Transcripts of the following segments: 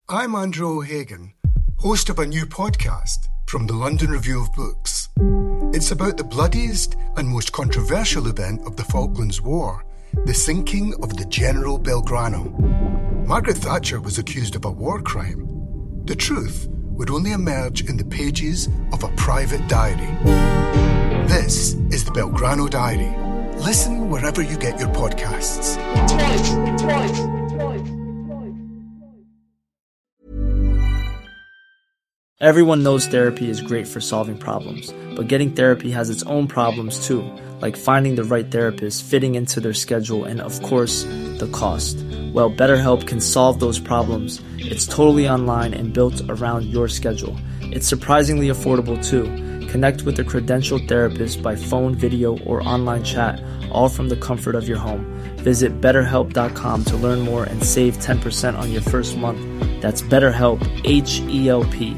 I'm Andrew O'Hagan, host of a new podcast from the London Review of Books. It's about the bloodiest and most controversial event of the Falklands War, the sinking of the General Belgrano. Margaret Thatcher was accused of a war crime. The truth would only emerge in the pages of a private diary. This is the Belgrano Diary. Listen wherever you get your podcasts. Twice. Everyone knows therapy is great for solving problems, but getting therapy has its own problems too, like finding the right therapist, fitting into their schedule, and of course, the cost. Well, BetterHelp can solve those problems. It's totally online and built around your schedule. It's surprisingly affordable too. Connect with a credentialed therapist by phone, video, or online chat, all from the comfort of your home. Visit BetterHelp.com to learn more and save 10% on your first month. That's BetterHelp, H-E-L-P.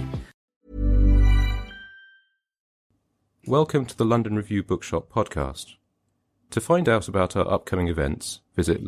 Welcome to the London Review Bookshop podcast. To find out about our upcoming events, visit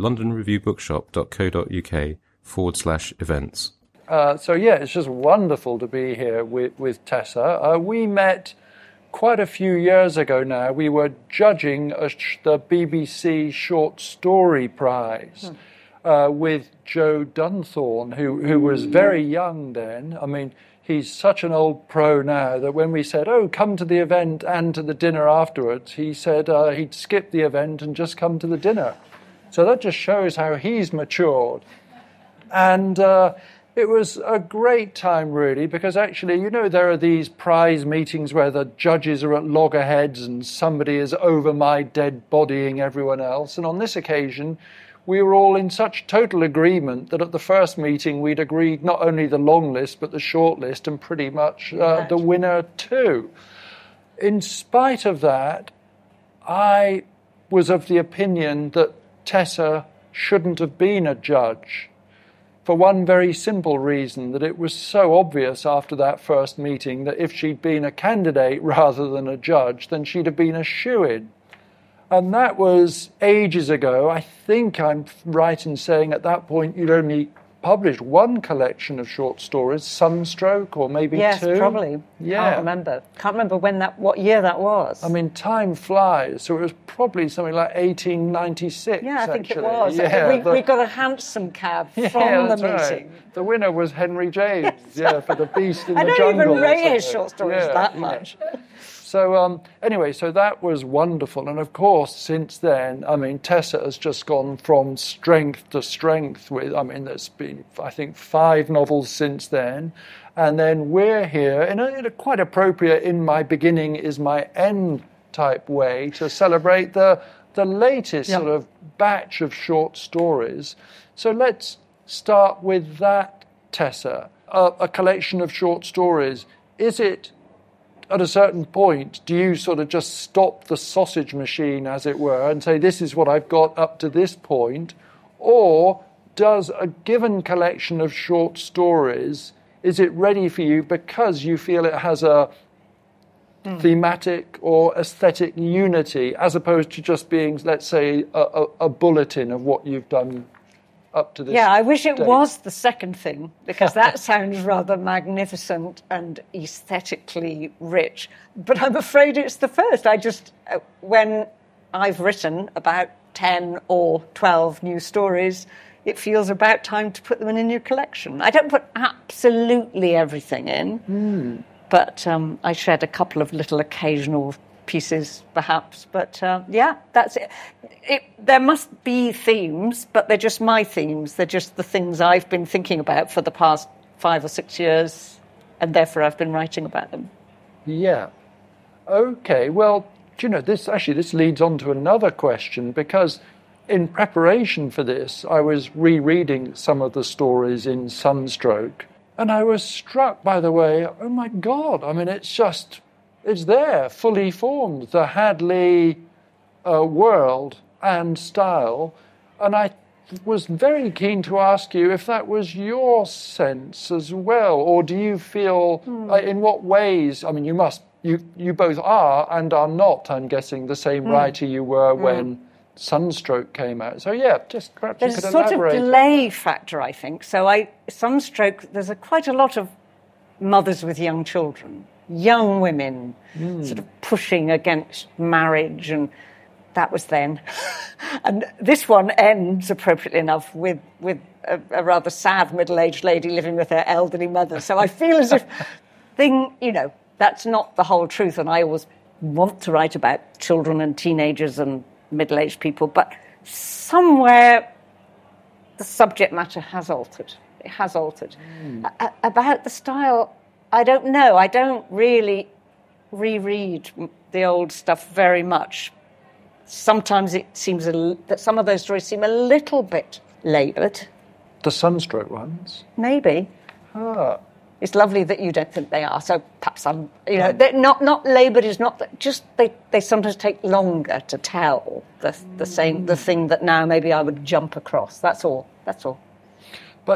londonreviewbookshop.co.uk/events. It's just wonderful to be here with Tessa. We met quite a few years ago now. We were judging the BBC Short Story Prize with Joe Dunthorne, who was very young then. I mean, he's such an old pro now that when we said, come to the event and to the dinner afterwards, he said he'd skip the event and just come to the dinner. So that just shows how he's matured. And it was a great time, really, because actually, there are these prize meetings where the judges are at loggerheads and somebody is over my dead bodying everyone else. And on this occasion, we were all in such total agreement that at the first meeting we'd agreed not only the long list but the short list and pretty much the winner too. In spite of that, I was of the opinion that Tessa shouldn't have been a judge for one very simple reason, that it was so obvious after that first meeting that if she'd been a candidate rather than a judge, then she'd have been a shoo-in. And that was ages ago. I think I'm right in saying at that point you'd only published one collection of short stories, Sunstroke, or maybe two. Yes, probably. Yeah. Can't remember what year that was. I mean, time flies. So it was probably something like 1896. Yeah, I think actually. it was. Yeah, we got a handsome cab from the meeting. Right. The winner was Henry James. For The Beast in the Jungle. I don't even rate his short stories that much. So so that was wonderful. And of course, since then, Tessa has just gone from strength to strength there's been, I think, 5 novels since then. And then we're here in a quite appropriate in my beginning is my end type way to celebrate the latest sort of batch of short stories. So let's start with that, Tessa. A collection of short stories. Is it, at a certain point, do you sort of just stop the sausage machine, as it were, and say, this is what I've got up to this point? Or does a given collection of short stories, is it ready for you because you feel it has a thematic or aesthetic unity, as opposed to just being, let's say, a bulletin of what you've done up to this I wish it date? was the second thing, because that sounds rather magnificent and aesthetically rich. But I'm afraid it's the first. When I've written about 10 or 12 new stories, it feels about time to put them in a new collection. I don't put absolutely everything in, but I shed a couple of little occasional pieces, perhaps. But that's it. There must be themes, but they're just my themes. They're just the things I've been thinking about for the past 5 or 6 years, and therefore I've been writing about them. Yeah. Okay, well, this leads on to another question, because in preparation for this, I was rereading some of the stories in Sunstroke, and I was struck by the way, oh my God, it's there, fully formed, the Hadley world and style. And I was very keen to ask you if that was your sense as well, or do you feel, in what ways, you both are and are not, I'm guessing, the same writer you were when Sunstroke came out. So yeah, just perhaps There's you could a sort of elaborate. delay factor, I think. So Sunstroke, there's quite a lot of mothers with young children, young women, sort of pushing against marriage, and that was then. And this one ends, appropriately enough, with a rather sad middle-aged lady living with her elderly mother. So I feel as if that's not the whole truth, and I always want to write about children and teenagers and middle-aged people, but somewhere the subject matter has altered. It has altered. About the style, I don't know. I don't really reread the old stuff very much. Sometimes it seems that some of those stories seem a little bit laboured. The Sunstroke ones? Maybe. Ah. It's lovely that you don't think they are. So perhaps they're not laboured. Is not just they sometimes take longer to tell the thing that now maybe I would jump across. That's all. But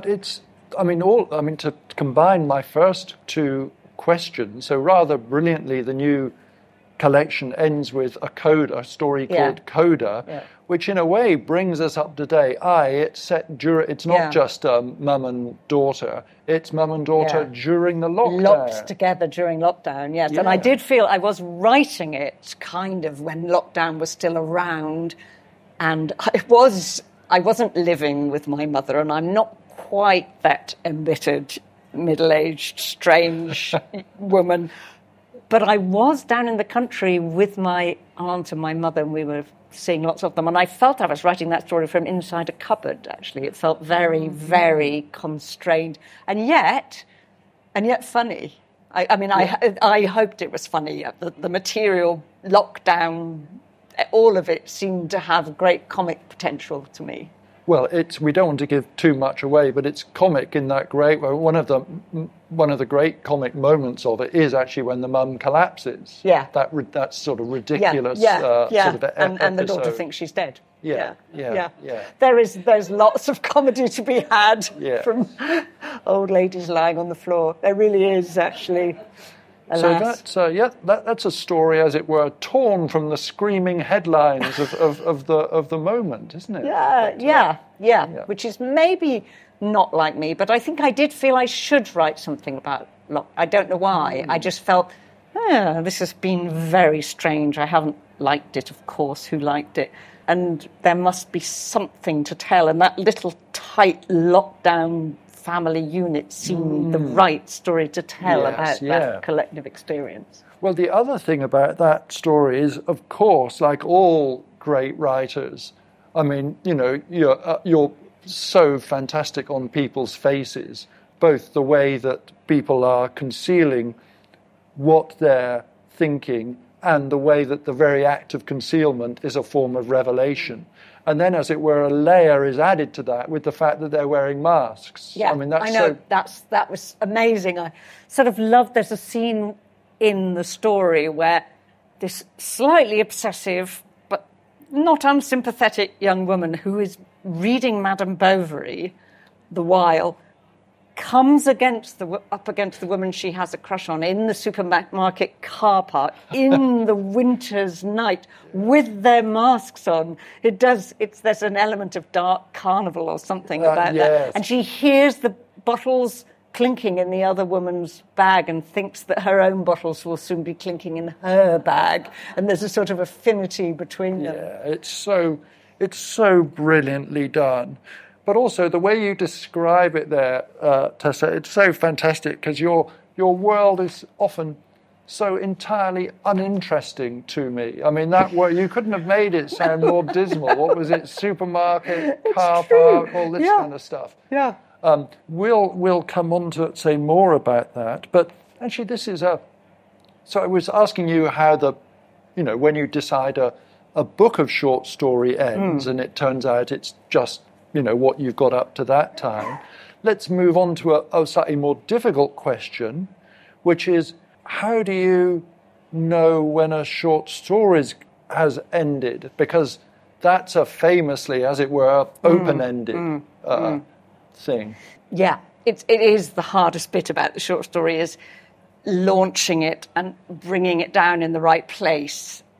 to combine my first two questions, so rather brilliantly, the new collection ends with a story called Coda, which in a way brings us up to date. It's set it's not just mum and daughter, it's mum and daughter during the lockdown. Locked together during lockdown, yes. Yeah. And I did feel I was writing it kind of when lockdown was still around, and I wasn't living with my mother, and I'm not quite that embittered, middle-aged, strange woman. But I was down in the country with my aunt and my mother, and we were seeing lots of them. And I felt I was writing that story from inside a cupboard, actually. It felt very, very constrained. And yet funny. I hoped it was funny. The material, lockdown, all of it seemed to have great comic potential to me. Well, we don't want to give too much away, but it's comic in that great way. One of the great comic moments of it is actually when the mum collapses. Yeah. That sort of ridiculous sort of and the daughter thinks she's dead. Yeah. There's lots of comedy to be had from old ladies lying on the floor. There really is, actually. Alas. So that's a story, as it were, torn from the screaming headlines of the moment, isn't it? Yeah. Which is maybe not like me, but I think I did feel I should write something about I don't know why. I just felt, this has been very strange. I haven't liked it, of course. Who liked it? And there must be something to tell. And that little tight lockdown family unit seemed the right story to tell about that collective experience. Well, the other thing about that story is, of course, like all great writers, you're so fantastic on people's faces, both the way that people are concealing what they're thinking and the way that the very act of concealment is a form of revelation. And then, as it were, a layer is added to that with the fact that they're wearing masks. Yeah, I know. That was amazing. I sort of loved, there's a scene in the story where this slightly obsessive but not unsympathetic young woman who is reading Madame Bovary the while comes up against the woman she has a crush on in the supermarket car park in the winter's night with their masks on. There's an element of dark carnival or something about that. And she hears the bottles clinking in the other woman's bag and thinks that her own bottles will soon be clinking in her bag. And there's a sort of affinity between them. Yeah, it's so brilliantly done. But also the way you describe it there, Tessa, it's so fantastic because your world is often so entirely uninteresting to me. I mean, that word, you couldn't have made it sound more dismal. What was it? Supermarket, car park, all this kind of stuff. Yeah. We'll come on to say more about that. But actually, this is so I was asking you how when you decide a book of short story ends and it turns out it's just what you've got up to that time. Let's move on to a slightly more difficult question, which is, how do you know when a short story has ended? Because that's a famously, as it were, open-ended thing. Yeah, it is the hardest bit about the short story is launching it and bringing it down in the right place.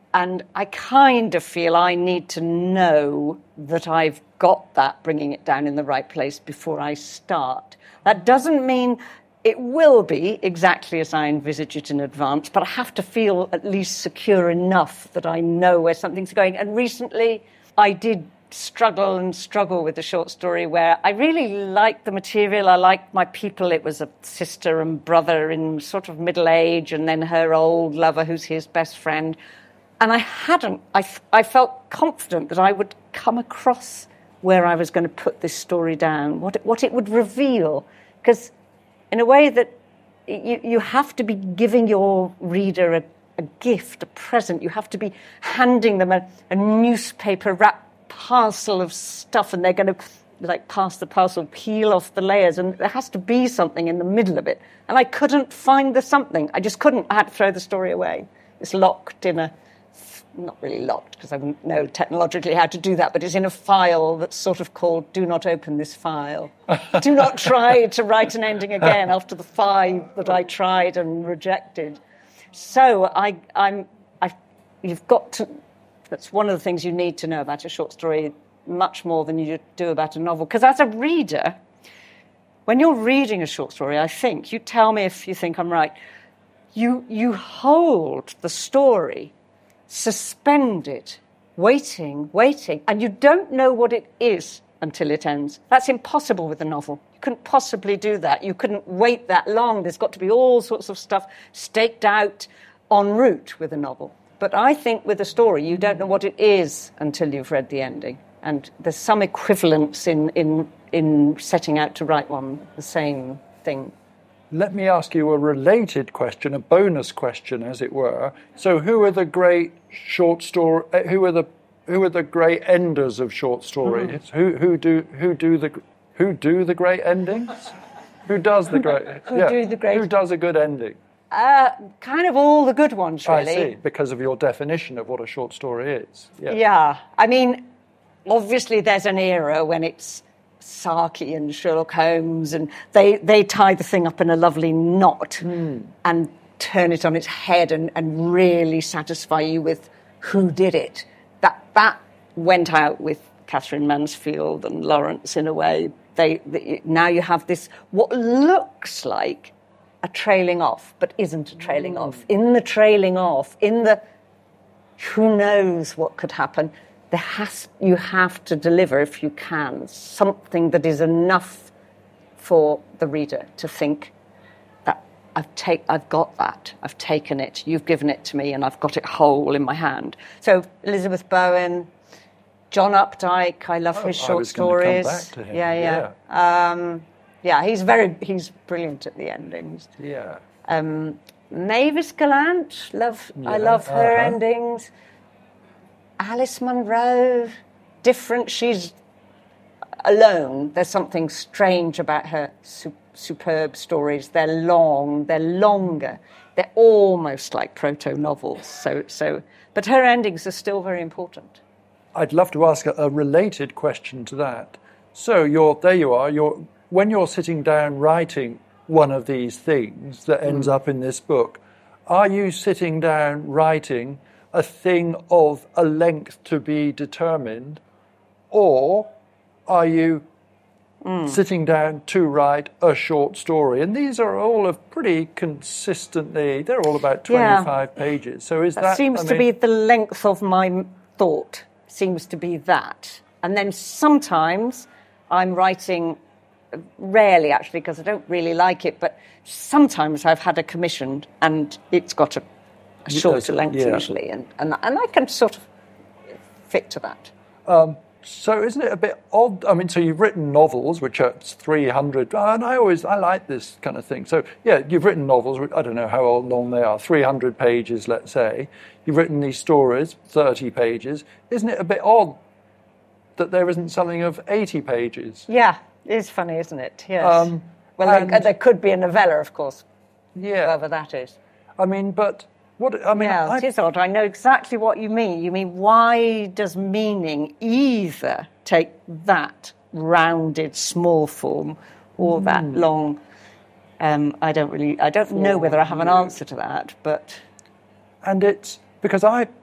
And I kind of feel I need to know that I've got that, bringing it down in the right place before I start. That doesn't mean it will be exactly as I envisage it in advance, but I have to feel at least secure enough that I know where something's going. And recently I did struggle with the short story where I really liked the material. I liked my people. It was a sister and brother in sort of middle age, and then her old lover who's his best friend. And I felt confident that I would come across where I was going to put this story down, what it would reveal. Because in a way that you have to be giving your reader a gift, a present. You have to be handing them a newspaper wrapped parcel of stuff, and they're going to, like, pass the parcel, peel off the layers, and there has to be something in the middle of it. And I couldn't find the something. I just couldn't. I had to throw the story away. It's locked in a... not really locked, because I wouldn't know technologically how to do that, but it's in a file that's sort of called "Do not open this file." Do not try to write an ending again after the 5 that I tried and rejected. So you've got to... That's one of the things you need to know about a short story, much more than you do about a novel. Because as a reader, when you're reading a short story, I think, you tell me if you think I'm right, you hold the story suspended, waiting, and you don't know what it is until it ends. That's impossible with a novel. You couldn't possibly do that. You couldn't wait that long. There's got to be all sorts of stuff staked out en route with a novel. But I think with a story, you don't know what it is until you've read the ending. And there's some equivalence in setting out to write one, the same thing. Let me ask you a related question, a bonus question, as it were. So, who are the great short story? Who are the great enders of short stories? Mm. Who do the great endings? Who does the great? Who does a good ending? Kind of all the good ones, really. I see, because of your definition of what a short story is. Yes. Yeah, I mean, obviously there's an era when it's Saki and Sherlock Holmes, and they tie the thing up in a lovely knot and turn it on its head and really satisfy you with who did it. That went out with Catherine Mansfield and Lawrence in a way. Now you have this, what looks like a trailing off, but isn't a trailing off. In the trailing off, in the who knows what could happen, you have to deliver, if you can, something that is enough for the reader to think that I've got that, I've taken it, you've given it to me, and I've got it whole in my hand. So Elizabeth Bowen, John Updike, I love his short stories. Come back to him. Yeah, he's brilliant at the endings. Yeah. Mavis Gallant, I love her endings. Alice Munro, different. She's alone. There's something strange about her superb stories. They're long. They're longer. They're almost like proto-novels. But her endings are still very important. I'd love to ask a related question to that. So there you are. When you're sitting down writing one of these things that ends up in this book, are you sitting down writing a thing of a length to be determined, or are you sitting down to write a short story? And these are all of pretty consistently, they're all about 25 pages. So that seems to be the length of my thought, seems to be that. And then sometimes I'm writing, rarely actually, because I don't really like it, but sometimes I've had a commission and it's got a shorter length usually, and I can sort of fit to that. So isn't it a bit odd? I mean, so you've written novels, which are 300, and I like this kind of thing. So, yeah, you've written novels, I don't know how long they are, 300 pages, let's say. You've written these stories, 30 pages. Isn't it a bit odd that there isn't something of 80 pages? Yeah, it is funny, isn't it? Yes. There could be a novella, of course, whoever that is. I mean, but... it is odd. I know exactly what you mean. You mean, why does meaning either take that rounded small form or that long? I don't know whether I have an answer to that, but... And it's because I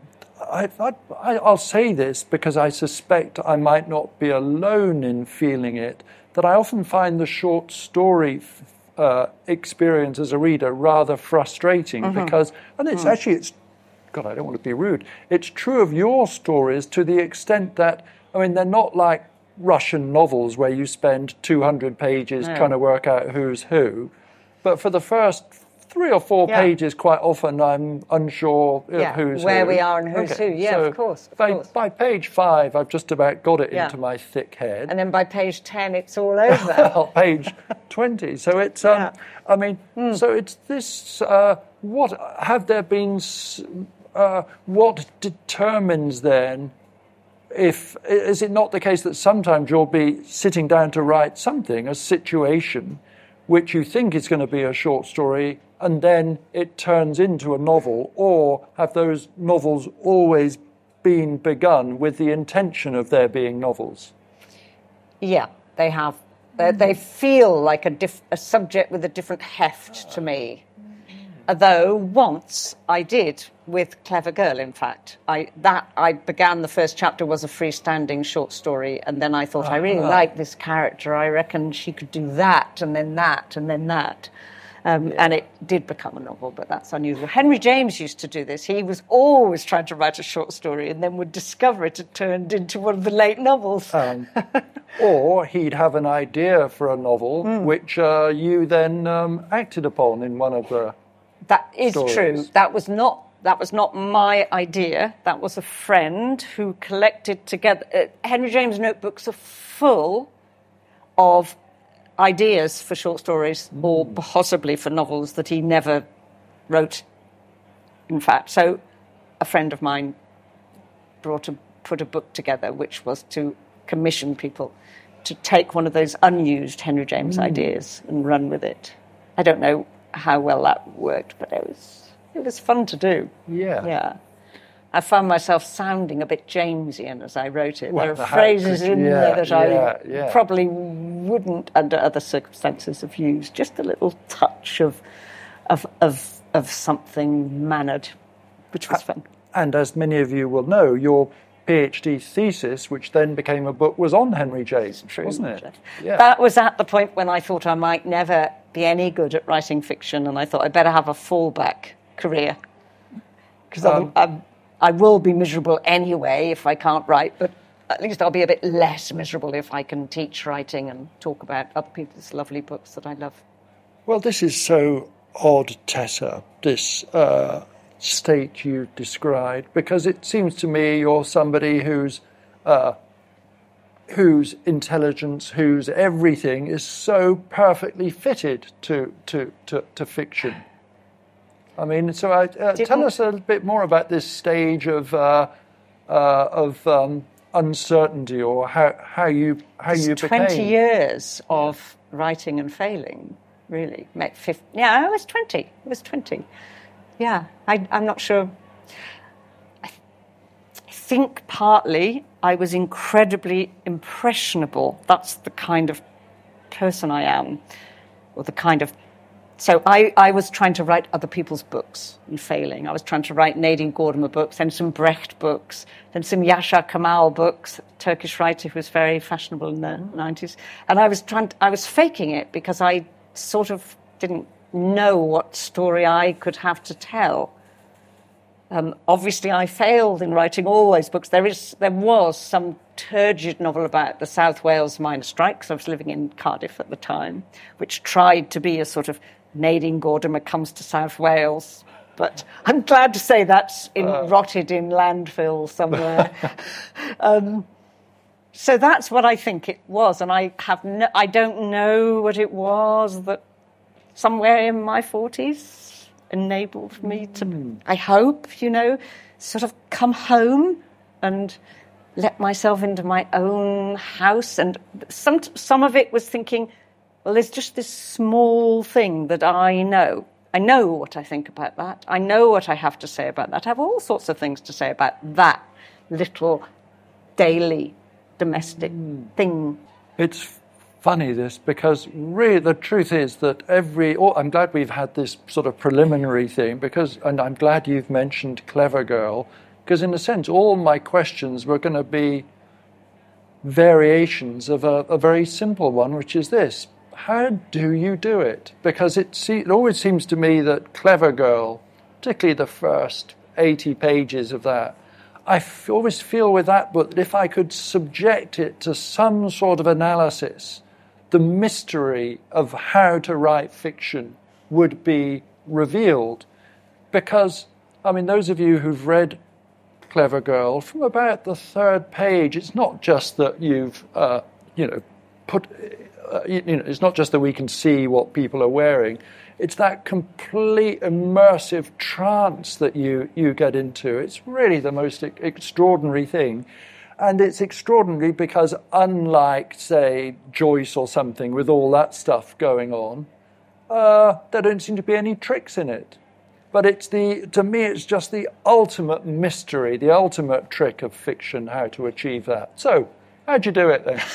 I'll say this because I suspect I might not be alone in feeling it, that I often find the short story experience as a reader rather frustrating because, and it's actually, God, I don't want to be rude. It's true of your stories to the extent that, I mean, they're not like Russian novels where you spend 200 pages trying to work out who's who. But for the first 3 or 4 pages, quite often I'm unsure who's where who. we are and who's who. Yeah, so of course. By page 5, I've just about got it into my thick head. And then by page 10, it's all over. Well, page 20. So it's, I mean, so it's this, what have there been, what determines then, is it not the case that sometimes you'll be sitting down to write something, a situation, which you think is going to be a short story, and then it turns into a novel, or have those novels always been begun with the intention of there being novels? Yeah, they have. They feel like a subject with a different heft to me. Although once I did with Clever Girl, in fact. I began, the first chapter was a freestanding short story, and then I thought, I really like this character. I reckon she could do that, and then that, and then that. And it did become a novel, but that's unusual. Henry James used to do this. He was always trying to write a short story and then would discover it had turned into one of the late novels. Or he'd have an idea for a novel, which you then acted upon in one of the That is stories. true. That was not my idea. That was a friend who collected together. Henry James' notebooks are full of ideas for short stories or possibly for novels that he never wrote, in fact. So a friend of mine put a book together, which was to commission people to take one of those unused Henry James ideas and run with it. I don't know how well that worked, but it was fun to do. Yeah. I found myself sounding a bit Jamesian as I wrote it. Well, there are phrases in there that I probably wouldn't, under other circumstances, have used. Just a little touch of something mannered, which was fun. And as many of you will know, your PhD thesis, which then became a book, was on Henry James, wasn't it? Yeah. That was at the point when I thought I might never be any good at writing fiction, and I thought I'd better have a fallback career. Because I will be miserable anyway if I can't write, but at least I'll be a bit less miserable if I can teach writing and talk about other people's lovely books that I love. Well, this is so odd, Tessa, this state you described, because it seems to me you're somebody whose intelligence, whose everything is so perfectly fitted to fiction. I mean, so tell us a bit more about this stage of uncertainty, or how you became. 20 years of writing and failing, really. I was 20. I was 20. Yeah, I'm not sure. I think partly I was incredibly impressionable. That's the kind of person I am, or the kind of. So I was trying to write other people's books and failing. I was trying to write Nadine Gordimer books, then some Brecht books, then some Yasha Kemal books, Turkish writer who was very fashionable in the 90s. And I was faking it because I sort of didn't know what story I could have to tell. Obviously, I failed in writing all those books. There was some turgid novel about the South Wales miner strike, because I was living in Cardiff at the time, which tried to be a sort of Nadine Gordimer comes to South Wales. But I'm glad to say that's rotted in landfill somewhere. So that's what I think it was, and I don't know what it was that somewhere in my 40s enabled me to, I hope, sort of come home and let myself into my own house. And some of it was thinking, well, there's just this small thing that I know. I know what I think about that. I know what I have to say about that. I have all sorts of things to say about that little daily domestic thing. It's funny, this, because really the truth is that I'm glad we've had this sort of preliminary thing, and I'm glad you've mentioned Clever Girl, Because in a sense, all my questions were going to be variations of a very simple one, which is this: how do you do it? Because it always seems to me that Clever Girl, particularly the first 80 pages of that, I always feel with that book that if I could subject it to some sort of analysis, the mystery of how to write fiction would be revealed. Because, I mean, those of you who've read Clever Girl, from about the third page, it's not just that you've, it's not just that we can see what people are wearing. It's that complete immersive trance that you get into. It's really the most extraordinary thing. And it's extraordinary because unlike, say, Joyce or something with all that stuff going on, there don't seem to be any tricks in it. But to me, it's just the ultimate mystery, the ultimate trick of fiction, how to achieve that. So, how'd you do it then?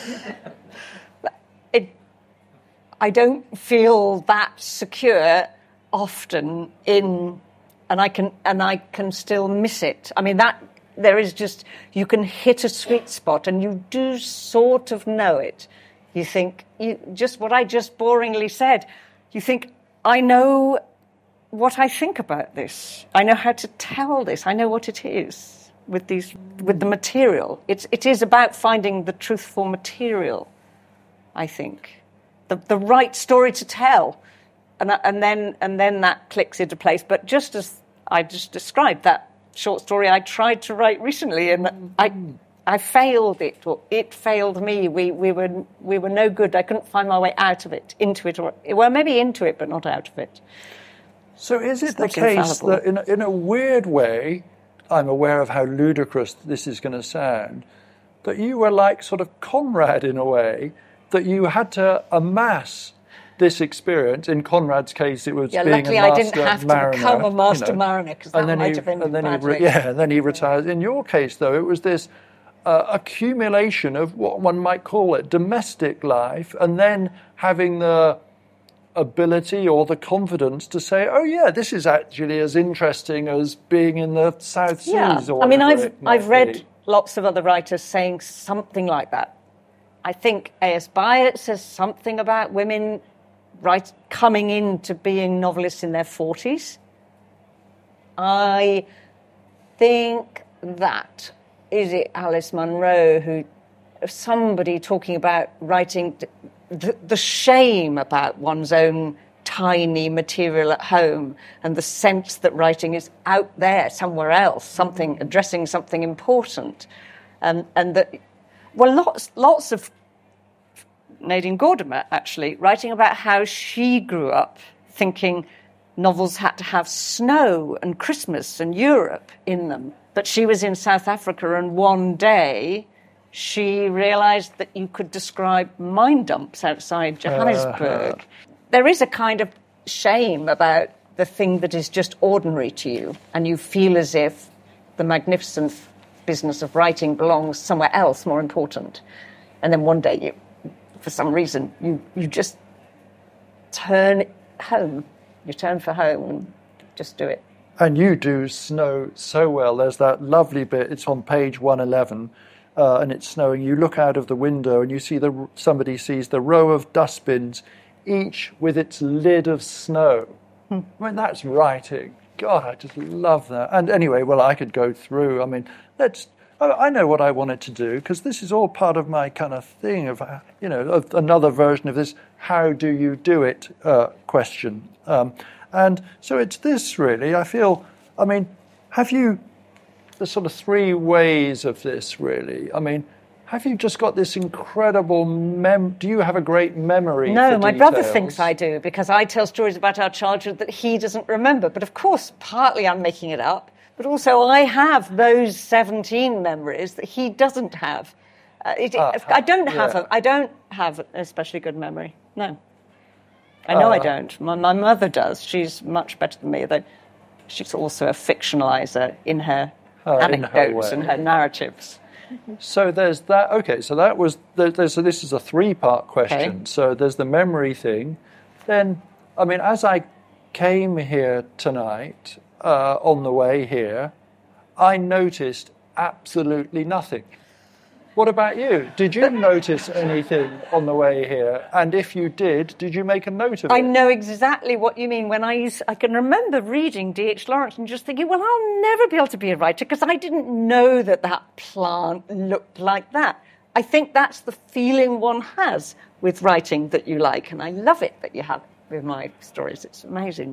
I don't feel that secure often and I can still miss it. I mean, that there is just, you can hit a sweet spot and you do sort of know it. You think, just what I just boringly said, you think, I know what I think about this. I know how to tell this. I know what it is with the material. It is about finding the truthful material, I think. The right story to tell, and then that clicks into place. But just as I just described, that short story I tried to write recently, and I failed it, or it failed me. We were no good. I couldn't find my way out of it, into it, or well, maybe into it, but not out of it. So is it the case that in a weird way, I'm aware of how ludicrous this is going to sound, that you were like sort of Conrad in a way, that you had to amass this experience. In Conrad's case, it was being luckily a master I didn't have mariner, to become a master mariner, because that might have been badly. And then he retired. In your case, though, it was this accumulation of what one might call it domestic life, and then having the ability or the confidence to say, oh yeah, this is actually as interesting as being in the South Seas. Or I mean, I've read lots of other writers saying something like that. I think A.S. Byatt says something about women coming into being novelists in their 40s. I think that, is it Alice Munro, somebody talking about writing the shame about one's own tiny material at home and the sense that writing is out there somewhere else, addressing something important. And that, well, lots of Nadine Gordimer, actually, writing about how she grew up thinking novels had to have snow and Christmas and Europe in them. But she was in South Africa, and one day she realised that you could describe mine dumps outside Johannesburg. There is a kind of shame about the thing that is just ordinary to you, and you feel as if the magnificent business of writing belongs somewhere else more important. And then one day for some reason, you just turn home. You turn for home and just do it. And you do snow so well. There's that lovely bit, it's on page 111, and it's snowing. You look out of the window and you see somebody sees the row of dustbins, each with its lid of snow. I mean, that's writing. God, I just love that. And anyway, well, I could go through. I mean, I know what I wanted to do, because this is all part of my kind of thing of, of another version of this how do you do it question. And so it's this, really. I feel, I mean, have you, the sort of three ways of this, really? I mean, have you just got this incredible do you have a great memory? No, my brother thinks I do, because I tell stories about our childhood that he doesn't remember. But of course, partly I'm making it up. But also, I have those 17 memories that he doesn't have. I don't have an especially good memory. No, I know I don't. My mother does. She's much better than me. She's also a fictionalizer in her anecdotes and her narratives. So there's that. Okay, so that was. So this is a three-part question. Okay. So there's the memory thing. Then, I mean, as I came here tonight. On the way here, I noticed absolutely nothing. What about you? Did you notice anything on the way here? And if you did you make a note of it? I know exactly what you mean. When I can remember reading D.H. Lawrence and just thinking, well, I'll never be able to be a writer because I didn't know that plant looked like that. I think that's the feeling one has with writing that you like, and I love it that you have with my stories. It's amazing.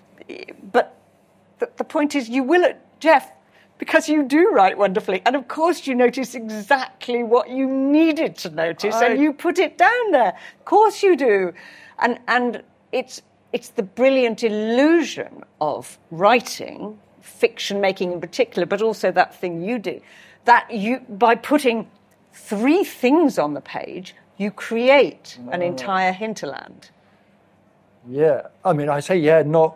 But the point is, you will, Jeff, because you do write wonderfully. And of course you notice exactly what you needed to notice and you put it down there. Of course you do. And it's the brilliant illusion of writing, fiction making in particular, but also that thing you do, that you, by putting 3 things on the page, you create an entire hinterland. Yeah, I mean, I say not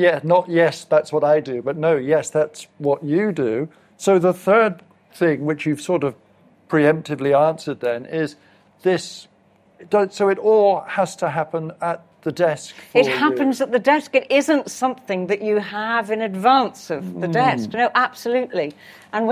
yes, that's what I do, but no, yes, that's what you do. So the third thing, which you've sort of preemptively answered then, is this. So it all has to happen at the desk for It happens at the desk. It isn't something that you have in advance of the desk. No, absolutely. And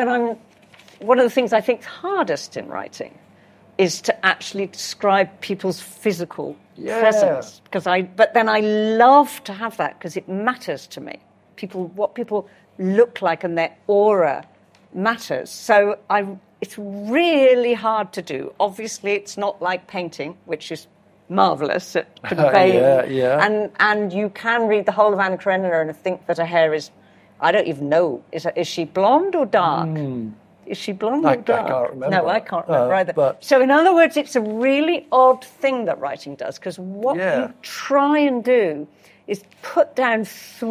one of the things I think is hardest in writing is to actually describe people's physical presence. But then I love to have that because it matters to me. What people look like and their aura matters. So it's really hard to do. Obviously, it's not like painting, which is marvellous at conveying. And you can read the whole of Anna Karenina and think that her hair is, I don't even know, is she blonde or dark? Is she blonde or dark? I can't remember. No, I can't remember either. So in other words, it's a really odd thing that writing does, because what you try and do is put down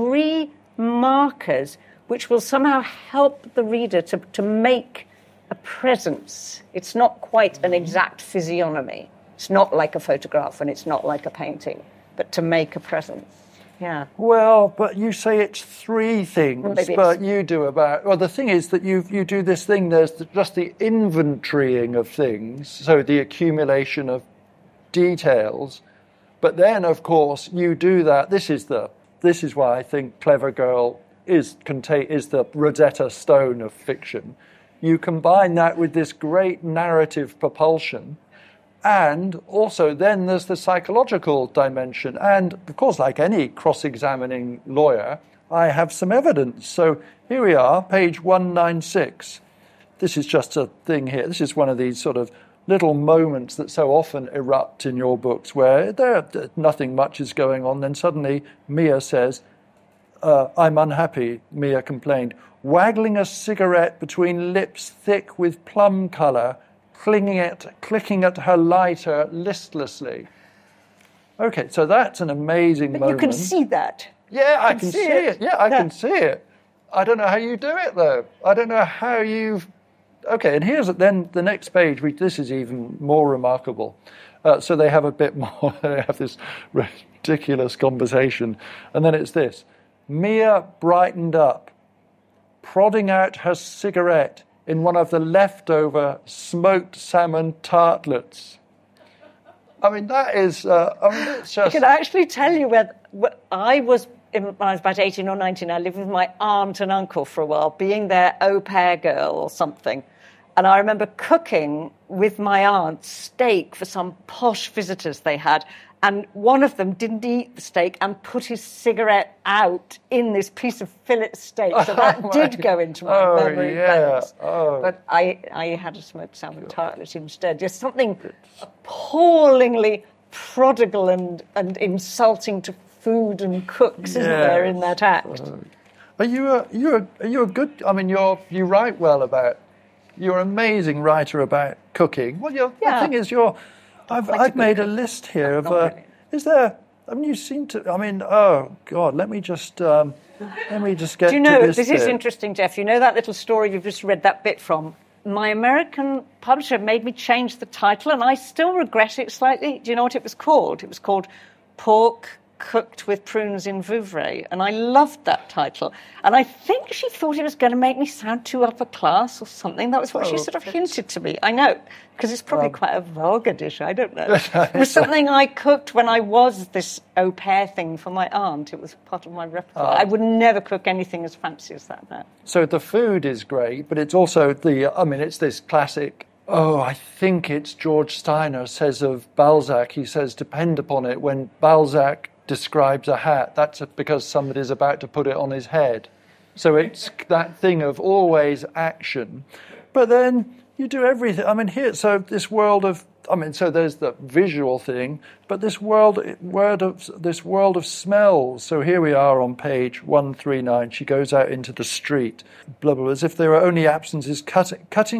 3 markers which will somehow help the reader to make a presence. It's not quite an exact physiognomy. It's not like a photograph and it's not like a painting, but to make a presence. Yeah. Well, but you say it's 3 things, but you do about... Well, the thing is that you do this thing, there's just the inventorying of things, so the accumulation of details, but then, of course, you do that. This is why I think Clever Girl is the Rosetta Stone of fiction. You combine that with this great narrative propulsion, and also then there's the psychological dimension. And, of course, like any cross-examining lawyer, I have some evidence. So here we are, page 196. This is just a thing here. This is one of these sort of little moments that so often erupt in your books where nothing much is going on. Then suddenly Mia says, I'm unhappy, Mia complained, waggling a cigarette between lips thick with plum colour, clicking at her lighter listlessly. Okay, so that's an amazing moment. You can see that. Yeah, I can see it. Yeah, I can see it. I don't know how you do it, though. I don't know how you've... Okay, and here's then the next page. This is even more remarkable. So they have a bit more... They have this ridiculous conversation. And then it's this. Mia brightened up, prodding out her cigarette in one of the leftover smoked salmon tartlets. I mean, that is... it's just... I can actually tell you when I was about 18 or 19, I lived with my aunt and uncle for a while, being their au pair girl or something. And I remember cooking with my aunt steak for some posh visitors they had. And one of them didn't eat the steak and put his cigarette out in this piece of fillet steak. So that did go into my memory banks. But I had a smoked salmon tartlet instead. Just something appallingly prodigal and insulting to food and cooks, isn't there, in that act? Are you a good... I mean, you write well about... You're an amazing writer about cooking. Well, the thing is, I've made a list here of... Is there... I mean, you seem to... I mean, oh, God, let me just get to this. Do you know, this is interesting, Jeff. You know that little story you've just read that bit from? My American publisher made me change the title, and I still regret it slightly. Do you know what it was called? It was called Pork, cooked with prunes in Vouvray, and I loved that title. And I think she thought it was going to make me sound too upper class or something. That was what she sort of hinted to me. I know, because it's probably quite a vulgar dish, I don't know. It was something I cooked when I was this au pair thing for my aunt. It was part of my repertoire. I would never cook anything as fancy as that now. So the food is great, but it's also it's this classic... Oh, I think it's George Steiner says of Balzac, he says, depend upon it, when Balzac describes a hat, that's because somebody's about to put it on his head. So it's that thing of always action. But then you do everything. I mean, so this world of... so there's the visual thing, but this world of smells. So here we are on page 139. She goes out into the street, blah, blah, blah, as if there are only absences cut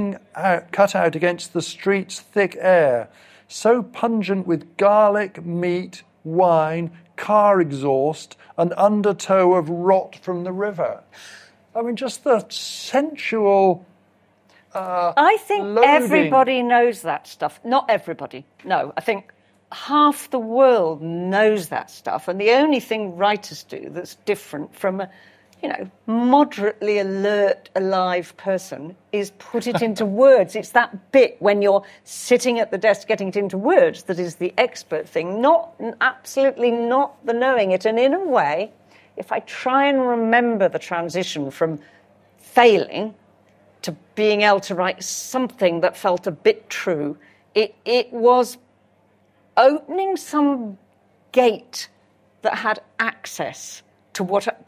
out against the street's thick air, so pungent with garlic, meat, wine, car exhaust, and undertow of rot from the river. I mean, just the sensual... I think loading. Everybody knows that stuff. Not everybody, no. I think half the world knows that stuff, and the only thing writers do that's different from a, moderately alert, alive person is put it into words. It's that bit when you're sitting at the desk getting it into words that is the expert thing, absolutely not the knowing it. And in a way, if I try and remember the transition from failing to being able to write something that felt a bit true, it was opening some gate that had access to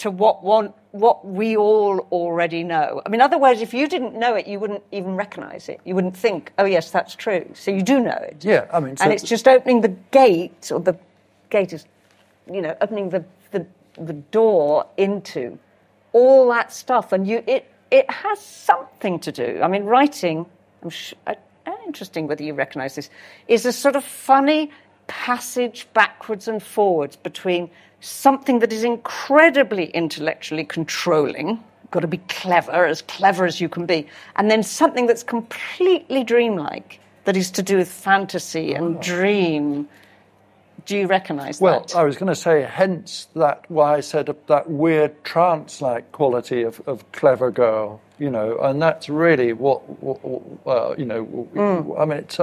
what we all already know. I mean, otherwise, if you didn't know it, you wouldn't even recognise it. You wouldn't think, oh yes, that's true. So you do know it. Yeah, I mean, and it's just opening the gate, or the gate is, opening the door into all that stuff, and it has something to do. I mean, writing, interesting whether you recognise this, is a sort of funny passage backwards and forwards between something that is incredibly intellectually controlling, got to be clever as you can be, and then something that's completely dreamlike, that is to do with fantasy and dream. Do you recognise that? Well, I was going to say, hence why I said that weird trance-like quality of Clever Girl, and that's really what I mean, it's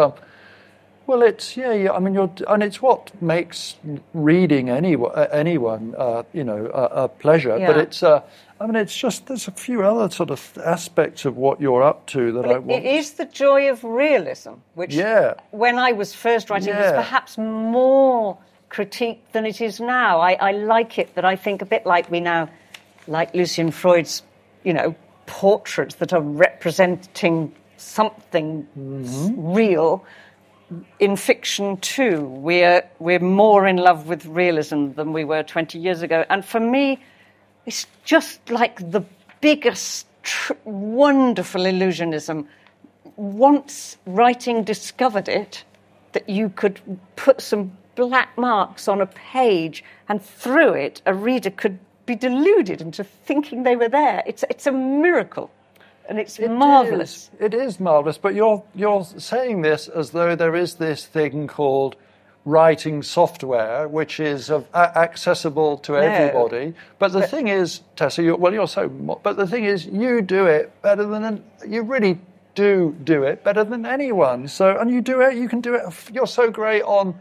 and it's what makes reading anyone a pleasure. Yeah. But it's it's just there's a few other sort of aspects of what you're up to that I want. It is the joy of realism, which when I was first writing was perhaps more critiqued than it is now. I like it that I think a bit like we now like Lucian Freud's, portraits that are representing something real. In fiction too, we're more in love with realism than we were 20 years ago. And for me, it's just like the biggest, wonderful illusionism. Once writing discovered it, that you could put some black marks on a page, and through it, a reader could be deluded into thinking they were there. It's a miracle. And it's marvellous. It is marvellous, but you're saying this as though there is this thing called writing software, which is accessible to everybody. But the thing is, Tessa, but the thing is, you do it better than you really do it better than anyone. So, and you do it. You can do it. You're so great on,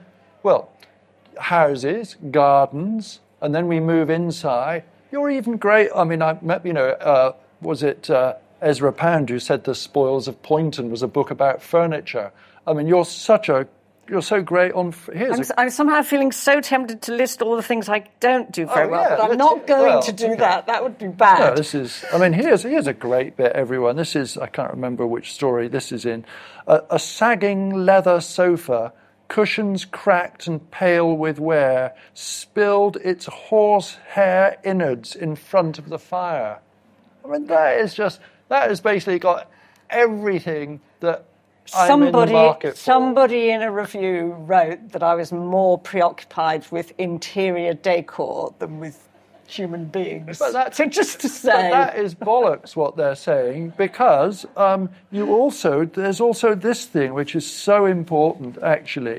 houses, gardens, and then we move inside. You're even great. I mean, I met, was it Ezra Pound who said The Spoils of Poynton was a book about furniture. I mean, you're so great on... I'm somehow feeling so tempted to list all the things I don't do very well, but I'm not going to do that. That would be bad. No, here's a great bit, everyone. This is, I can't remember which story this is in. A sagging leather sofa, cushions cracked and pale with wear, spilled its horsehair innards in front of the fire. I mean, that has basically got everything that I'm in the market for. Somebody in a review wrote that I was more preoccupied with interior decor than with human beings. But just to say... But that is bollocks, what they're saying, because there's also this thing which is so important, actually,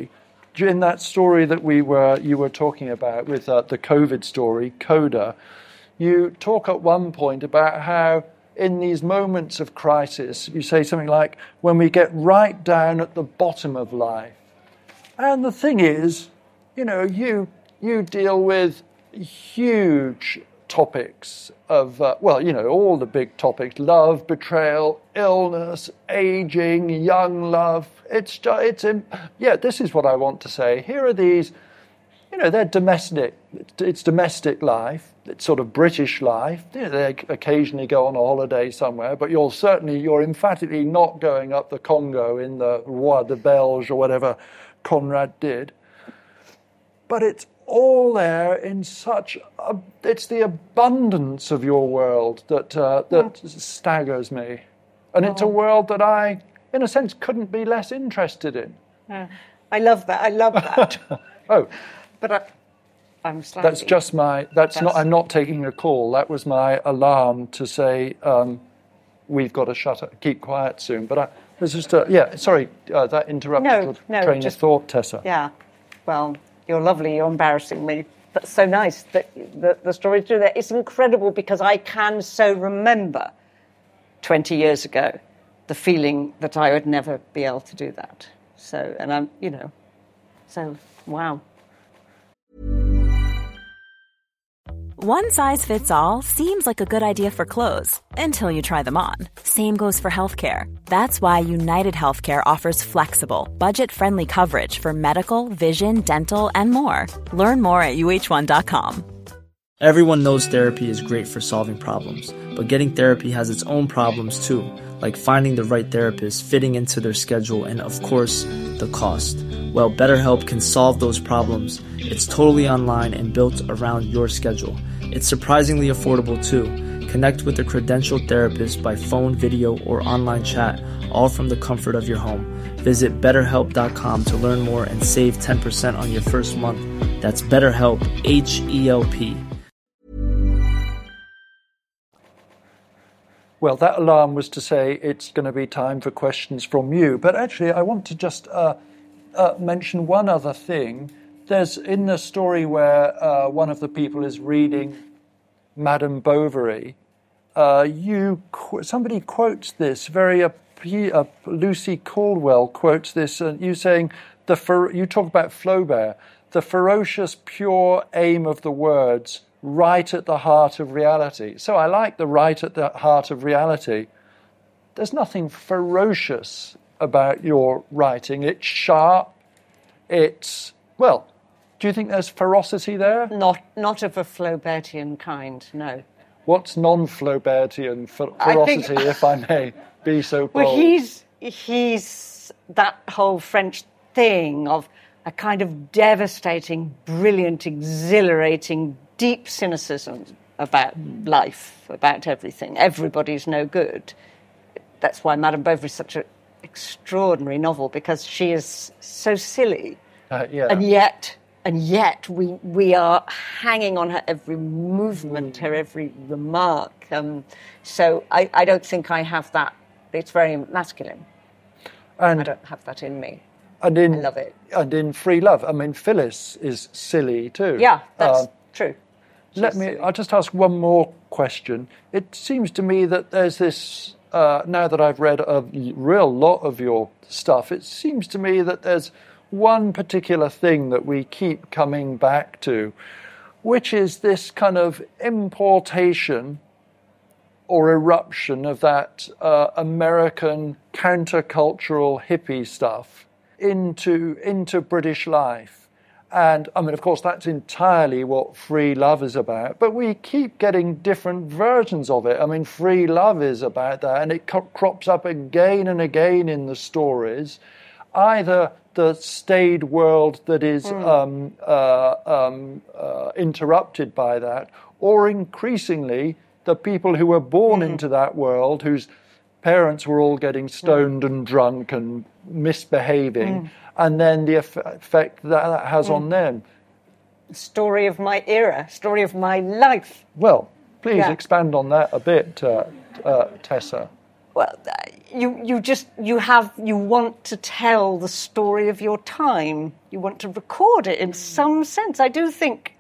in that story that you were talking about with the COVID story, Coda, you talk at one point about how in these moments of crisis, you say something like, when we get right down at the bottom of life. And the thing is, you deal with huge topics of, all the big topics: love, betrayal, illness, aging, young love. This is what I want to say. Here are these, they're domestic. It's domestic life. It's sort of British life. They occasionally go on a holiday somewhere, but you're emphatically not going up the Congo in the Roi de Belge or whatever Conrad did. But it's all there in it's the abundance of your world that staggers me. And it's a world that I, in a sense, couldn't be less interested in. I love that. Oh. But I'm slightly... That's just I'm not taking a call. That was my alarm to say, we've got to keep quiet soon. But there's just sorry, that interrupted your train of thought, Tessa. Yeah, well, you're lovely, you're embarrassing me. That's so nice that the story's true there. It's incredible because I can so remember 20 years ago the feeling that I would never be able to do that. So, and I'm, wow. One size fits all seems like a good idea for clothes until you try them on. Same goes for healthcare. That's why United Healthcare offers flexible, budget-friendly coverage for medical, vision, dental, and more. Learn more at uh1.com. Everyone knows therapy is great for solving problems, but getting therapy has its own problems too, like finding the right therapist, fitting into their schedule, and of course, the cost. Well, BetterHelp can solve those problems. It's totally online and built around your schedule. It's surprisingly affordable too. Connect with a credentialed therapist by phone, video, or online chat, all from the comfort of your home. Visit BetterHelp.com to learn more and save 10% on your first month. That's BetterHelp, H-E-L-P. Well, that alarm was to say it's going to be time for questions from you. But actually, I want to just mention one other thing. There's in the story where one of the people is reading Madame Bovary, somebody quotes this Lucy Caldwell quotes this, you saying you talk about Flaubert, the ferocious, pure aim of the words, right at the heart of reality. So I like the right at the heart of reality. There's nothing ferocious about your writing. It's sharp. Do you think there's ferocity there? Not of a Flaubertian kind, no. What's non-Flaubertian ferocity, if I may be so bold? Well, he's that whole French thing of a kind of devastating, brilliant, exhilarating, deep cynicism about life, about everything. Everybody's no good. That's why Madame Bovary is such an extraordinary novel, because she is so silly. And yet we are hanging on her every movement, her every remark. So I don't think I have that. It's very masculine. And I don't have that in me. I love it. And in Free Love, I mean, Phyllis is silly too. Yeah, that's true. I'll just ask one more question. It seems to me that there's this, now that I've read a real lot of your stuff, it seems to me that there's one particular thing that we keep coming back to, which is this kind of importation or eruption of that American countercultural hippie stuff into British life. And, I mean, of course, that's entirely what Free Love is about, but we keep getting different versions of it. I mean, Free Love is about that, and it crops up again and again in the stories, either the staid world that is interrupted by that, or increasingly the people who were born into that world, whose parents were all getting stoned and drunk and misbehaving, and then the effect that has on them. Story of my era, story of my life. Well, please expand on that a bit, Tessa. Well, you want to tell the story of your time. You want to record it in some sense. I do think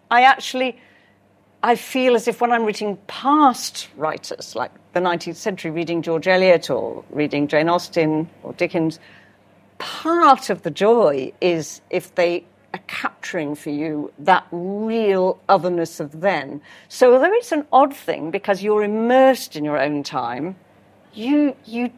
I feel as if when I'm reading past writers, like the 19th century, reading George Eliot or reading Jane Austen or Dickens, part of the joy is if they are capturing for you that real otherness of then. So although it's an odd thing because you're immersed in your own time, you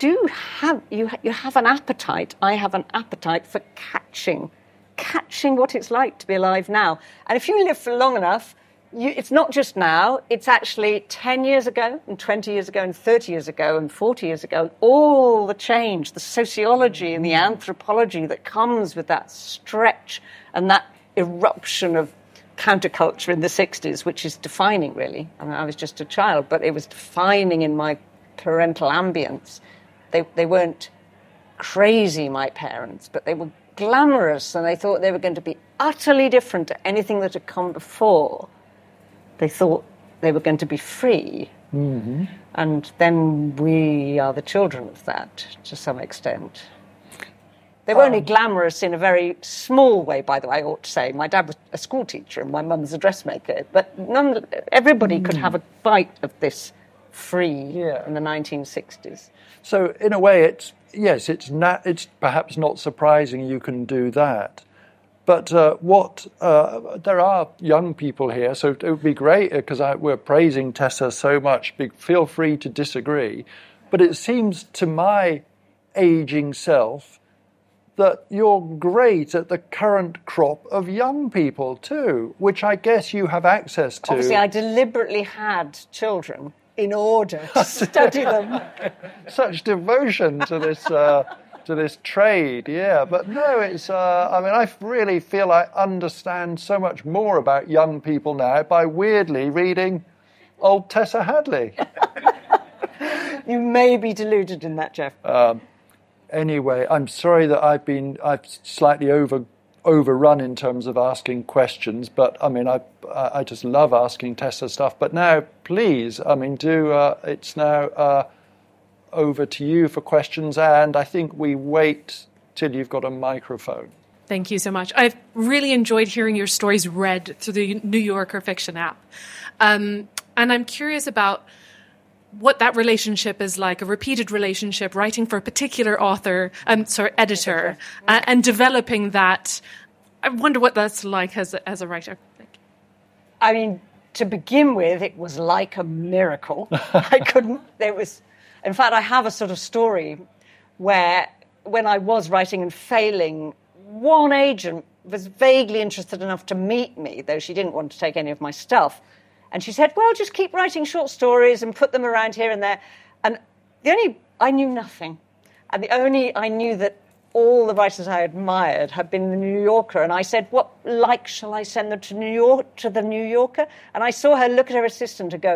have an appetite. I have an appetite for catching what it's like to be alive now. And if you live for long enough, it's not just now, it's actually 10 years ago and 20 years ago and 30 years ago and 40 years ago, and all the change, the sociology and the anthropology that comes with that stretch and that eruption of counterculture in the 60s, which is defining, really. I mean, I was just a child, but it was defining in my parental ambience. They weren't crazy, my parents, but they were glamorous, and they thought they were going to be utterly different to anything that had come before. They thought they were going to be free. Mm-hmm. And then we are the children of that, to some extent. They were only glamorous in a very small way, by the way, I ought to say. My dad was a school teacher and my mum was a dressmaker. But everybody could have a bite of this free in the 1960s. So in a way, it's perhaps not surprising you can do that. But there are young people here, so it would be great, because we're praising Tessa so much. Feel free to disagree. But it seems to my aging self that you're great at the current crop of young people too, which I guess you have access to. Obviously, I deliberately had children in order to study them. Such devotion to this trade, yeah. But no, it's, I really feel I understand so much more about young people now by weirdly reading old Tessa Hadley. You may be deluded in that, Jeff. Anyway, I'm sorry that I've slightly overrun in terms of asking questions, but I mean, I just love asking Tessa stuff. But now, please, it's now over to you for questions, and I think we wait till you've got a microphone. Thank you so much. I've really enjoyed hearing your stories read through the New Yorker Fiction app. And I'm curious about what that relationship is like, a repeated relationship, writing for a particular editor, and developing that. I wonder what that's like as a writer. I mean, to begin with, it was like a miracle. In fact, I have a sort of story where when I was writing and failing, one agent was vaguely interested enough to meet me, though she didn't want to take any of my stuff. And she said, well, just keep writing short stories and put them around here and there. And I knew nothing. And I knew that all the writers I admired had been in the New Yorker. And I said, what shall I send them to the New Yorker? And I saw her look at her assistant and go,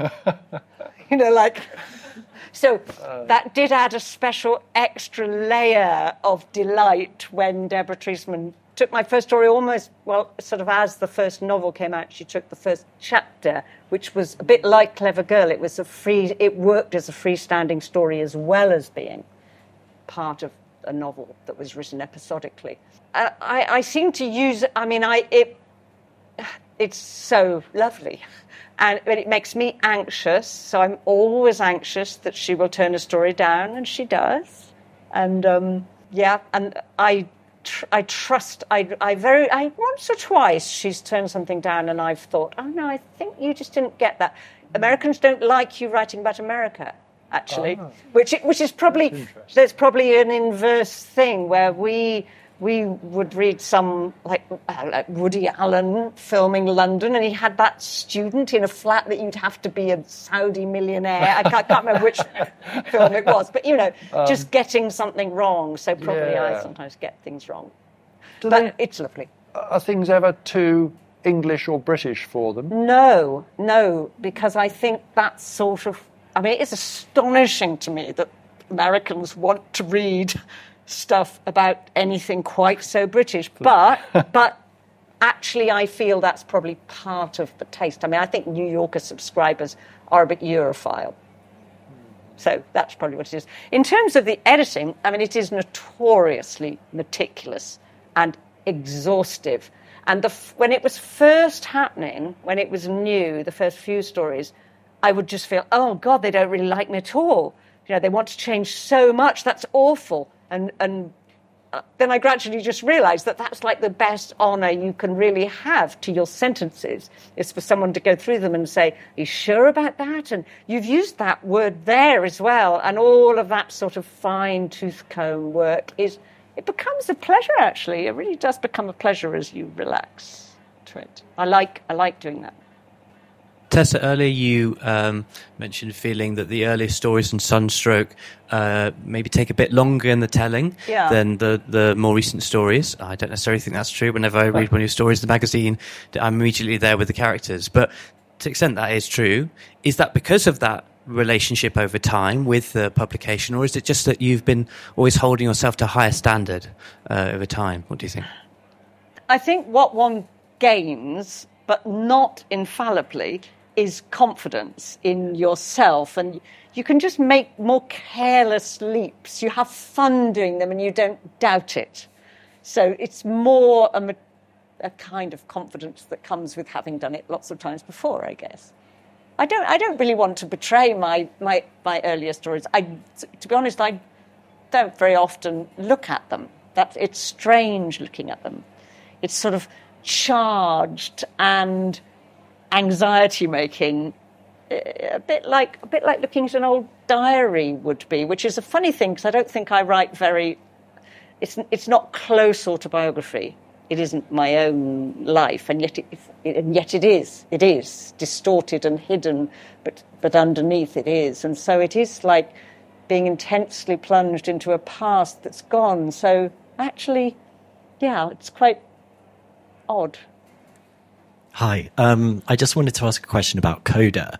So that did add a special extra layer of delight when Deborah Treisman took my first story as the first novel came out, she took the first chapter, which was a bit like Clever Girl. It worked as a freestanding story as well as being part of a novel that was written episodically. I seem to use, it's so lovely. But it makes me anxious, so I'm always anxious that she will turn a story down, and she does. And I trust. I once or twice she's turned something down, and I've thought, oh no, I think you just didn't get that. Americans don't like you writing about America, actually, which is probably there's probably an inverse thing where we would read some like Woody Allen filming London, and he had that student in a flat that you'd have to be a Saudi millionaire. I can't remember which film it was, but just getting something wrong. So probably I sometimes get things wrong. It's lovely. Are things ever too English or British for them? No, because I think that sort of. It's astonishing to me that Americans want to read stuff about anything quite so British, but actually I feel that's probably part of the taste. I think New Yorker subscribers are a bit Europhile. So that's probably what it is. In terms of the editing, I mean, it is notoriously meticulous and exhaustive. And when it was first happening, when it was new, the first few stories, I would just feel, oh, God, they don't really like me at all. You know, they want to change so much. That's awful. And then I gradually just realised that that's like the best honour you can really have to your sentences, is for someone to go through them and say, are you sure about that? And you've used that word there as well. And all of that sort of fine tooth comb work it becomes a pleasure, actually. It really does become a pleasure as you relax to it. I like doing that. Tessa, earlier you mentioned feeling that the earlier stories in Sunstroke maybe take a bit longer in the telling than the more recent stories. I don't necessarily think that's true. Whenever I read one of your stories in the magazine, I'm immediately there with the characters. But to the extent that is true, is that because of that relationship over time with the publication, or is it just that you've been always holding yourself to a higher standard over time? What do you think? I think what one gains, but not infallibly, is confidence in yourself, and you can just make more careless leaps. You have fun doing them and you don't doubt it. So it's more a kind of confidence that comes with having done it lots of times before, I guess. I don't really want to betray my earlier stories. To be honest, I don't very often look at them. It's strange looking at them. It's sort of charged and anxiety-making, a bit like looking at an old diary would be, which is a funny thing because I don't think I write very. It's not close autobiography. It isn't my own life, and yet it is. It is distorted and hidden, but underneath it is, and so it is like being intensely plunged into a past that's gone. So actually, yeah, it's quite odd. Hi, I just wanted to ask a question about Coda.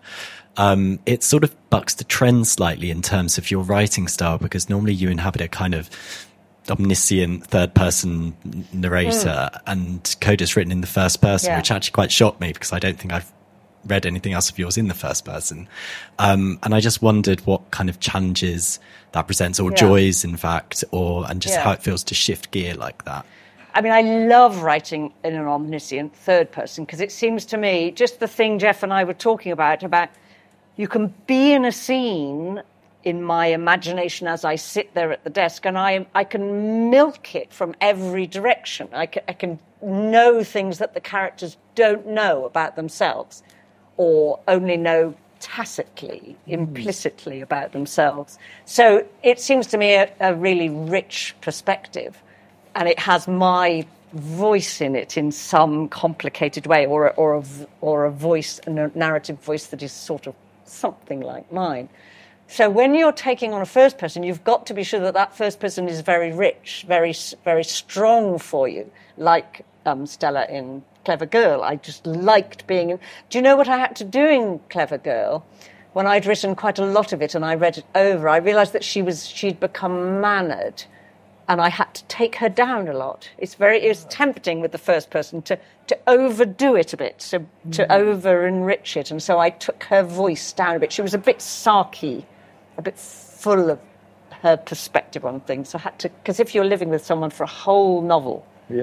It sort of bucks the trend slightly in terms of your writing style, because normally you inhabit a kind of omniscient third-person narrator, and Coda's written in the first person, which actually quite shocked me because I don't think I've read anything else of yours in the first person. And I just wondered what kind of challenges that presents, or joys, in fact, and just how it feels to shift gear like that. I mean, I love writing in an omniscient third person because it seems to me, just the thing Jeff and I were talking about you can be in a scene in my imagination as I sit there at the desk, and I can milk it from every direction. I can know things that the characters don't know about themselves, or only know tacitly, implicitly about themselves. So it seems to me a really rich perspective. And it has my voice in it in some complicated way, or a voice, a narrative voice that is sort of something like mine. So when you're taking on a first person, you've got to be sure that first person is very rich, very, very strong for you, like Stella in Clever Girl. I just liked being in. Do you know what I had to do in Clever Girl? When I'd written quite a lot of it and I read it over, I realised that she'd become mannered. And I had to take her down a lot. It was tempting with the first person to overdo it a bit, to over-enrich it. And so I took her voice down a bit. She was a bit sarky, a bit full of her perspective on things. I had to, because if you're living with someone for a whole novel,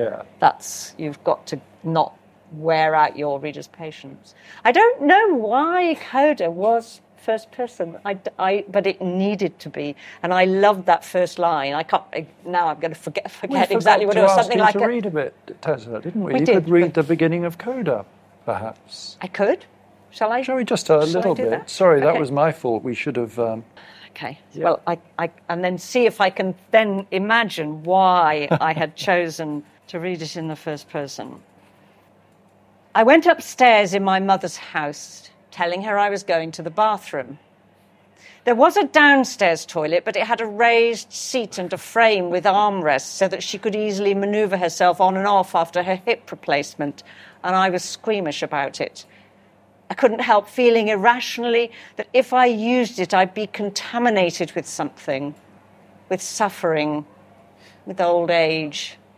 you've got to not wear out your reader's patience. I don't know why Coda was first person, but it needed to be, and I loved that first line. I can't now. I'm going to forget exactly what it was. Something like to read a bit, Tessa, didn't we? We you did, could read the beginning of Coda, perhaps. I could. Shall I? Shall we just a little bit? That? Sorry, okay. That was my fault. We should have. Okay. Yeah. Well, I and then see if I can then imagine why I had chosen to read it in the first person. I went upstairs in my mother's house, telling her I was going to the bathroom. There was a downstairs toilet, but it had a raised seat and a frame with armrests so that she could easily manoeuvre herself on and off after her hip replacement, and I was squeamish about it. I couldn't help feeling irrationally that if I used it, I'd be contaminated with something, with suffering, with old age.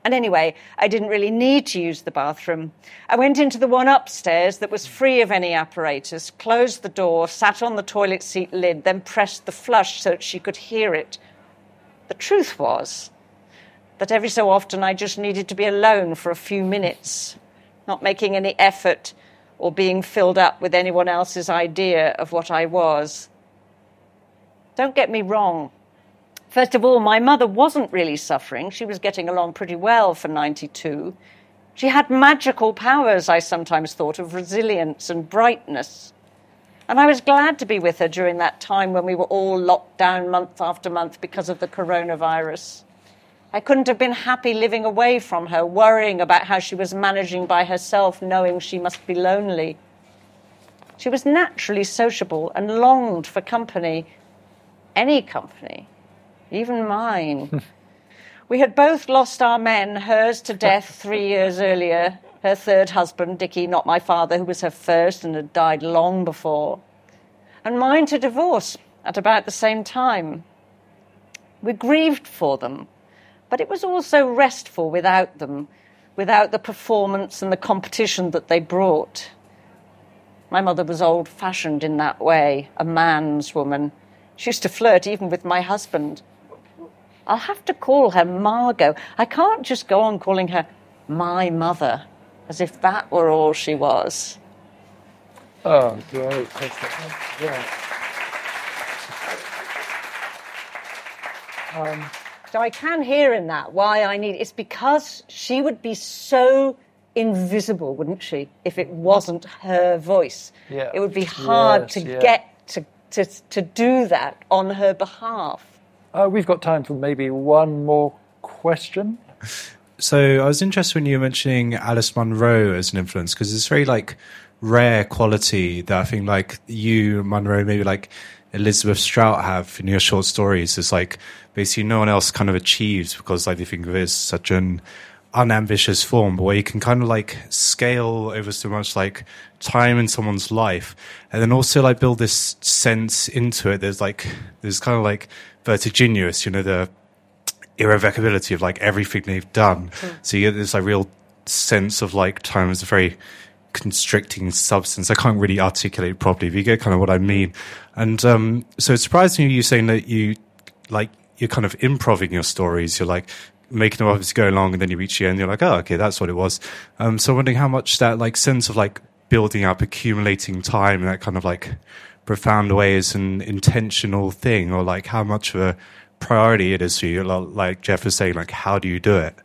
And anyway, I didn't really need to use the bathroom. I went into the one upstairs that was free of any apparatus, closed the door, sat on the toilet seat lid, then pressed the flush so that she could hear it. The truth was that every so often I just needed to be alone for a few minutes, not making any effort or being filled up with anyone else's idea of what I was. Don't get me wrong. First of all, my mother wasn't really suffering. She was getting along pretty well for 92. She had magical powers, I sometimes thought, of resilience and brightness. And I was glad to be with her during that time when we were all locked down month after month because of the coronavirus. I couldn't have been happy living away from her, worrying about how she was managing by herself, knowing she must be lonely. She was naturally sociable and longed for company, any company, even mine. We had both lost our men, hers to death 3 years earlier, her third husband, Dickie, not my father, who was her first and had died long before, and mine to divorce at about the same time. We grieved for them, but it was also restful without them, without the performance and the competition that they brought. My mother was old-fashioned in that way, a man's woman. She used to flirt even with my husband. I'll have to call her Margot. I can't just go on calling her my mother, as if that were all she was. Oh, great. Yeah. So I can hear in that why I need... It's because she would be so invisible, wouldn't she, if it wasn't her voice? Yeah. It would be hard to get to do that on her behalf. We've got time for maybe one more question. So I was interested when you were mentioning Alice Munro as an influence, because it's very like rare quality that I think like you, Munro, maybe like Elizabeth Strout have in your short stories. Is like basically no one else kind of achieves, because like they think of it as such an unambitious form, but where you can kind of like scale over so much like time in someone's life, and then also like build this sense into it. There's kind of like vertiginous, you know, the irrevocability of like everything they've done. So you get this like real sense of like time as a very constricting substance. I can't really articulate it properly, but you get kind of what I mean. And so it surprised me you saying that you're kind of improvising your stories. You're like making them up as you go along, and then you reach the end, you're like, oh, okay, that's what it was. So I'm wondering how much that like sense of like building up, accumulating time in that kind of like profound way is an intentional thing, or like how much of a priority it is for you. Like Jeff was saying, like, how do you do it?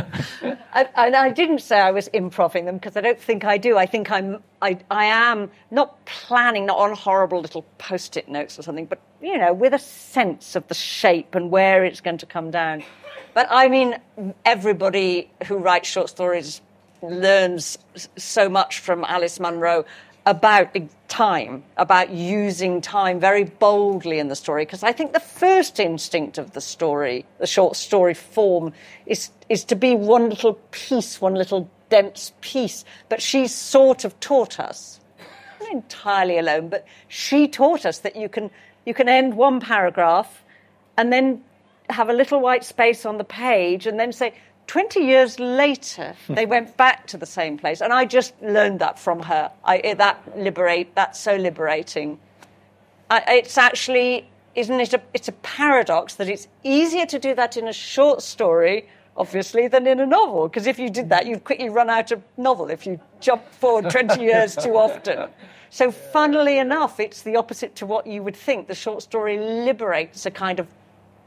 I didn't say I was improvising them, because I don't think I do. I think I am not planning, not on horrible little post-it notes or something, but, you know, with a sense of the shape and where it's going to come down. But I mean, everybody who writes short stories learns so much from Alice Munro about time, about using time very boldly in the story, because I think the first instinct of the story, the short story form, is to be one little piece, one little dense piece. But she sort of taught us, not entirely alone, but she taught us that you can end one paragraph and then have a little white space on the page and then say, 20 years later, they went back to the same place. And I just learned that from her. That's so liberating. It's actually, isn't it, it's a paradox that it's easier to do that in a short story, obviously, than in a novel. Because if you did that, you'd quickly run out of novel if you jump forward 20 years too often. So funnily enough, it's the opposite to what you would think. The short story liberates a kind of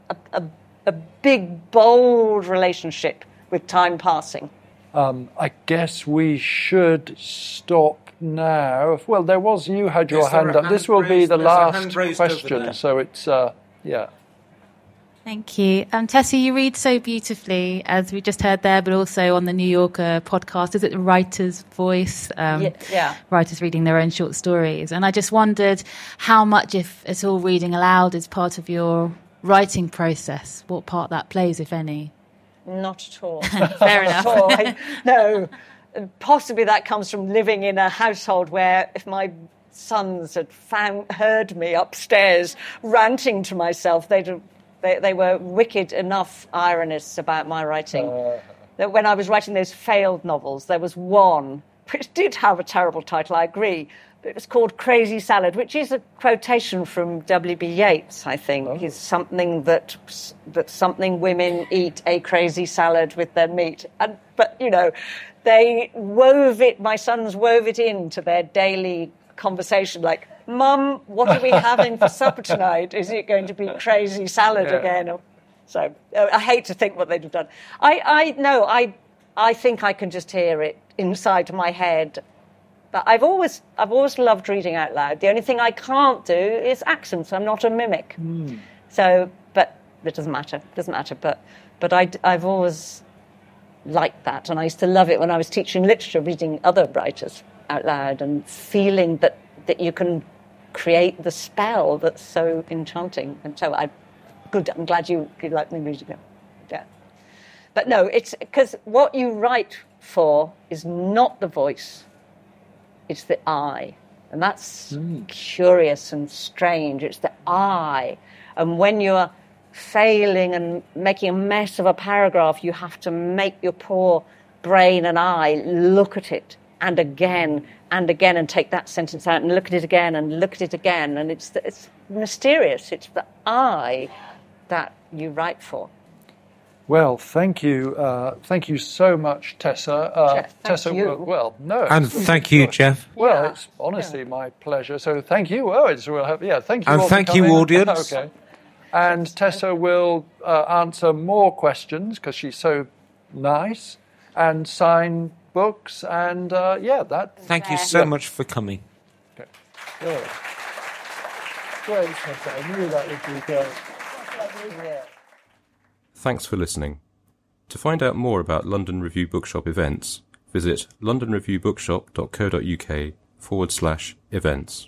a big, bold relationship with time passing. I guess we should stop now. Well, you had your hand up. This will be the last question, so it's, yeah. Thank you. Tessa, you read so beautifully, as we just heard there, but also on the New Yorker podcast. Is it the writer's voice? Yeah. Writers reading their own short stories. And I just wondered how much, if at all, reading aloud is part of your writing process, what part that plays, if any. Not at all. Fair enough. No, possibly that comes from living in a household where if my sons had heard me upstairs ranting to myself, they were wicked enough ironists about my writing. that when I was writing those failed novels, there was one which did have a terrible title, I agree, but it was called Crazy Salad, which is a quotation from W.B. Yeats, I think, is something that something women eat a crazy salad with their meat. But, you know, they wove it, my sons wove it into their daily conversation, like, Mum, what are we having for supper tonight? Is it going to be crazy salad again? So I hate to think what they'd have done. I think I can just hear it inside my head. But I've always loved reading out loud. The only thing I can't do is accents. I'm not a mimic. So, but it doesn't matter. But I've always liked that, and I used to love it when I was teaching literature, reading other writers out loud and feeling that you can create the spell that's so enchanting. And so I'm glad you like me reading it. Yeah. But no, it's because what you write for is not the voice, it's the I. And that's curious and strange. It's the I. And when you're failing and making a mess of a paragraph, you have to make your poor brain and eye look at it and again and take that sentence out and look at it again and look at it again. And it's mysterious. It's the I that you write for. Well, thank you. Thank you so much, Tessa. Jeff, Tessa, you. Well, no. And thank you, Jeff. Well, it's honestly my pleasure. So thank you. Thank you. And all thank for you, coming. audience. Okay. And Tessa will answer more questions because she's so nice and sign books and that. Thank you so much for coming. Okay. Good. Great, Tessa. I knew that would be good. Thanks for listening. To find out more about London Review Bookshop events, visit londonreviewbookshop.co.uk/events.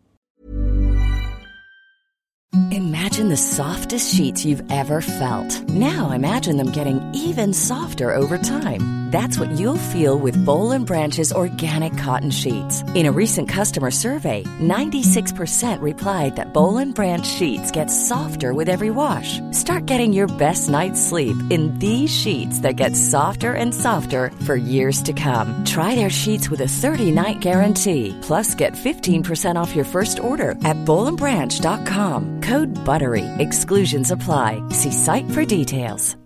Imagine the softest sheets you've ever felt. Now imagine them getting even softer over time. That's what you'll feel with Boll & Branch's organic cotton sheets. In a recent customer survey, 96% replied that Boll & Branch sheets get softer with every wash. Start getting your best night's sleep in these sheets that get softer and softer for years to come. Try their sheets with a 30-night guarantee. Plus, get 15% off your first order at bollandbranch.com. Code BUTTERY. Exclusions apply. See site for details.